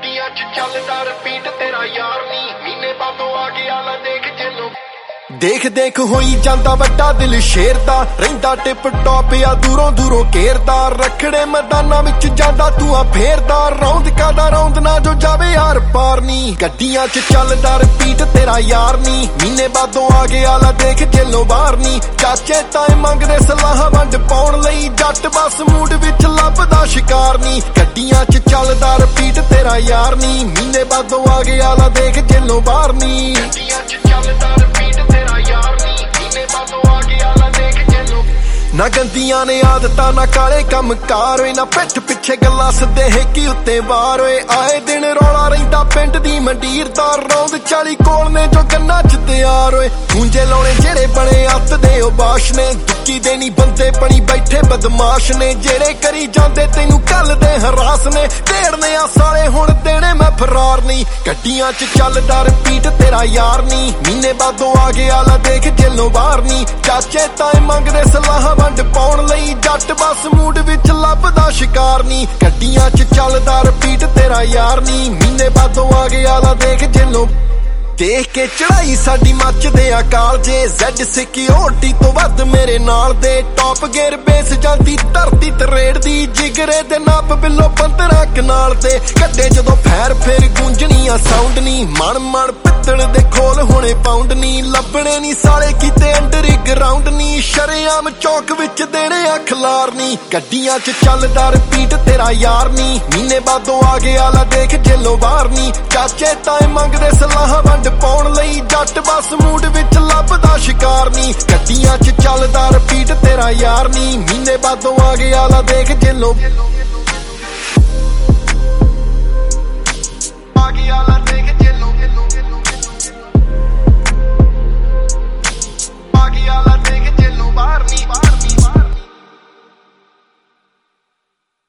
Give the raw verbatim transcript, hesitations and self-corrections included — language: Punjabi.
ਗੱਡੀਆਂ 'ਚ ਚੱਲਦਾ ਰਿਪੀਟ ਤੇਰਾ ਯਾਰ ਨੀ ਮਹੀਨੇ ਬਾਅਦੋਂ ਆ ਗਿਆ ਲਾ ਦੇਖ ਜੇਲੋਂ। ਦੇਖ ਦੇਖ ਹੋਈ ਜਾਂਦਾ ਵੱਡਾ ਦਿਲ ਸ਼ੇਰ ਦਾ, ਰਹਿੰਦਾ ਟਿਪ ਟੌਪ ਆ ਦੂਰੋਂ ਦੂਰੋਂ ਘੇਰਦਾ। ਰਖੜੇ ਮੈਦਾਨਾਂ ਵਿੱਚ ਜਾਂਦਾ ਤੂੰ ਆ ਫੇਰਦਾ, ਰੌਂਦ ਕਾਦਾ ਰੌਂਦ ਨਾ ਜੋ ਜਾਵੇ ਯਾਰ ਪਾਰ ਨੀ। ਗੱਡੀਆਂ 'ਚ ਚੱਲਦਾ ਰਿਪੀਟ ਤੇਰਾ ਯਾਰ ਨੀ ਮਹੀਨੇ ਬਾਅਦੋਂ ਆ ਗਿਆ ਲਾ ਦੇਖ ਜੇਲੋਂ ਬਾਹਰ ਨੀ। ਚਾਚੇ ਤਾਏ ਮੰਗਦੇ ਸਲਾਹ ਵੰਡ ਪਾਉਣ ਲਈ, ਜੱਟ ਬਸ ਮੂਡ ਵਿੱਚ ਲੱਭਦਾ ਸ਼ਿਕਾਰ ਨੀ। ਗੱਡੀਆਂ 'ਚ ਚੱਲਦਾ ਰਿਪੀਟ ਤੇਰਾ ਯਾਰ ਨੀ ਮਹੀਨੇ ਬਾਅਦੋਂ ਆ ਗਿਆ ਲਾ ਦੇਖ ਜੇਲੋਂ ਬਾਹਰ ਨੀ। ਗੱਡੀਆਂ 'ਚ ਚੱਲਦਾ ਰਿਪੀਟ ਤੇਰਾ ਯਾਰ ਨੀ ਮਹੀਨੇ ਬਾਅਦੋਂ ਆ ਗਿਆ ਲਾ ਦੇਖ ਜੇਲੋਂ। ਨਾ ਗੰਦੀਆਂ ਨੇ ਆਦਤਾਂ ਨਾ ਕਾਲੇ ਕੰਮ ਕਾਰ ਓਏ, ਨਾ ਪਿੱਠ ਪਿੱਛੇ ਗੱਲਾਂ ਸਿੱਧੇ ਹੇਕੀ ਉੱਤੇ ਵਾਰ ਓਏ। ਆਏ ਦਿਨ ਰੌਲਾ ਰਹਿੰਦਾ ਪਿੰਡ ਦੀ ਮੰਡੀਰ ਦਾ, ਰੌਂਦ ਚਾਲੀ ਕੋਲ ਨੇ ਜੋ ਗੰਨਾ 'ਚ ਤਿਆਰ ਓਏ। ਗੂੰਜੇ ਲਾਉਣੇ ਜਿਹੜੇ ਬਣੇ ਅੱਤ ਦੇ ਉਹ ਬਾਸ਼ ਨੇ, ਦੁੱਕੀ ਦੇ ਨੀ ਬੰਦੇ ਬਣੀ ਬੈਠੇ ਬਦਮਾਸ਼ ਨੇ। ਜਿਹੜੇ ਕਰੀ ਜਾਂਦੇ ਤੈਨੂੰ ਕੱਲ ਦੇ ਹਰਾਸ ਨੇ, ਢੇੜਨੇ ਆ ਸਾਲੇ ਹੁਣ ਦੇਣੇ ਮੈਂ ਫਰਾਰ ਨਹੀਂ। ਗੱਡੀਆਂ 'ਚ ਚੱਲਦਾ ਰਿਪੀਟ ਤੇਰਾ ਯਾਰ ਨੀ ਮਹੀਨੇ ਬਾਅਦੋਂ ਆ ਗਿਆ ਲਾ ਦੇਖ ਜੇਲੋਂ ਬਾਹਰ ਨੀ। ਚਾਚੇ ਤਾਏ ਮੰਗਦੇ ਸਲਾਹ ਵੰਡ ਪਾਉਣ ਲਈ, ਜੱਟ ਬਸ ਮੂਡ ਵਿੱਚ ਲੱਭਦਾ ਸ਼ਿਕਾਰ ਨੀ। ਗੱਡੀਆਂ 'ਚ ਚੱਲਦਾ ਰਿਪੀਟ ਤੇਰਾ ਯਾਰ ਨੀ ਮਹੀਨੇ ਬਾਅਦੋਂ ਆ ਗਿਆ ਲਾ ਦੇਖ ਜੇਲੋਂ। ਦੇਖ ਕੇ ਚੜਾਈ ਸਾਡੀ ਮੱਚਦੇ ਆ ਕਾਲਜੇ, ਜ਼ੈਡ ਸਿਕਿਉਰਿਟੀ ਤੋਂ ਵੱਧ ਮੇਰੇ ਨਾਲ ਦੇ। ਟੌਪ ਗੇਅਰ ਬੇਸ ਜਾਂਦੀ ਧਰਤੀ ਤਰੇੜ ਦੀ, ਜਿਗਰੇ ਦੇ ਨਾਪ ਬਿੱਲੋ ਪੰਦਰਾਂ ਕਨਾਲ ਤੇ। ਕੱਢੇ ਜਦੋਂ ਫੈਰ ਫੇਰ ਗੂੰਜਣੀ ਆ ਸਾਊਂਡ ਨੀ, ਮਣ ਮਣ ਪਿੱਤਲ ਦੇ ਖੋਲ ਹੋਣੇ ਪਾਉਂਡ ਨੀ। ਲੱਭਣੇ ਨੀ ਸਾਲੇ ਕੀਤੇ ਅੰਡਰ ਗਰਾਊਂਡ ਨੀ, ਸ਼ਰੇਆਮ ਚੌਕ ਵਿੱਚ ਦੇਣੇ ਆ ਖਲਾਰ ਨੀ। ਗੱਡੀਆਂ 'ਚ ਚੱਲਦਾ ਰਿਪੀਟ ਤੇਰਾ ਯਾਰ ਨੀ ਮਹੀਨੇ ਬਾਅਦੋਂ ਆ ਗਿਆ ਲਾ ਦੇਖ ਜੇਲੋਂ ਬਾਹਰ ਨੀ। ਚਾਚੇ ਤਾਏ ਮੰਗਦੇ ਸਲਾਹ ਵੰਡ ਪਾਉਣ ਲਈ, ਜੱਟ ਬਸ ਮੂਡ ਵਿੱਚ ਲੱਭਦਾ ਸ਼ਿਕਾਰ ਨੀ। ਗੱਡੀਆਂ 'ਚ ਚੱਲਦਾ ਰਿਪੀਟ ਤੇਰਾ ਯਾਰ ਨੀ ਮਹੀਨੇ ਬਾਅਦੋਂ ਆ ਗਿਆ ਲਾ ਦੇਖ ਜੇਲੋਂ।